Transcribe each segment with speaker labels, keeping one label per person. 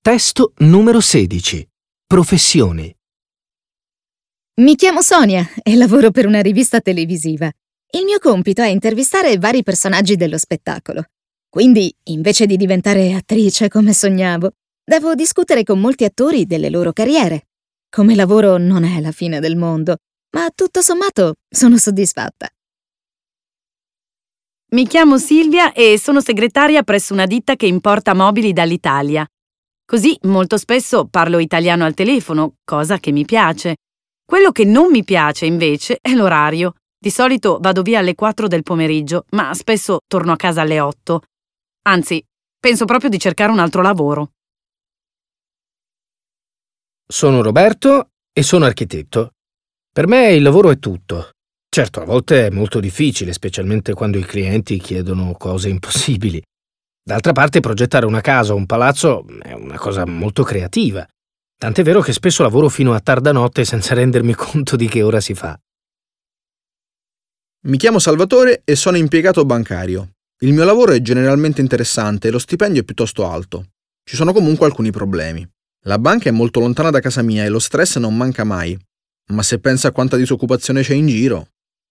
Speaker 1: Testo numero 16. Professioni.
Speaker 2: Mi chiamo Sonia e lavoro per una rivista televisiva. Il mio compito è intervistare vari personaggi dello spettacolo. Quindi, invece di diventare attrice come sognavo, devo discutere con molti attori delle loro carriere. Come lavoro non è la fine del mondo, ma tutto sommato sono soddisfatta.
Speaker 3: Mi chiamo Silvia e sono segretaria presso una ditta che importa mobili dall'Italia. Così molto spesso parlo italiano al telefono, cosa che mi piace. Quello che non mi piace, invece, è l'orario. Di solito vado via alle 4 del pomeriggio, ma spesso torno a casa alle 8. Anzi, penso proprio di cercare un altro lavoro.
Speaker 1: Sono Roberto e sono architetto. Per me il lavoro è tutto. Certo, a volte è molto difficile, specialmente quando i clienti chiedono cose impossibili. D'altra parte, progettare una casa o un palazzo è una cosa molto creativa. Tant'è vero che spesso lavoro fino a tarda notte senza rendermi conto di che ora si fa.
Speaker 4: Mi chiamo Salvatore e sono impiegato bancario. Il mio lavoro è generalmente interessante e lo stipendio è piuttosto alto. Ci sono comunque alcuni problemi. La banca è molto lontana da casa mia e lo stress non manca mai. Ma se pensa a quanta disoccupazione c'è in giro...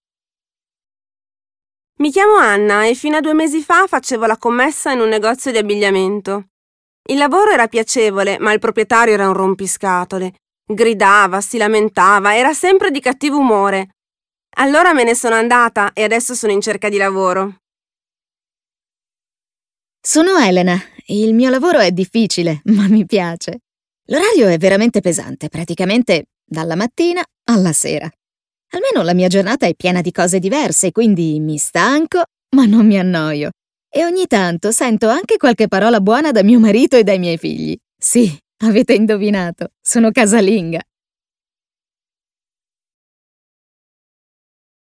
Speaker 5: Mi chiamo Anna e fino a 2 mesi fa facevo la commessa in un negozio di abbigliamento. Il lavoro era piacevole, ma il proprietario era un rompiscatole. Gridava, si lamentava, era sempre di cattivo umore. Allora me ne sono andata e adesso sono in cerca di lavoro.
Speaker 2: Sono Elena. Il mio lavoro è difficile, ma mi piace. L'orario è veramente pesante, praticamente dalla mattina alla sera. Almeno la mia giornata è piena di cose diverse, quindi mi stanco, ma non mi annoio. E ogni tanto sento anche qualche parola buona da mio marito e dai miei figli. Sì, avete indovinato, sono casalinga.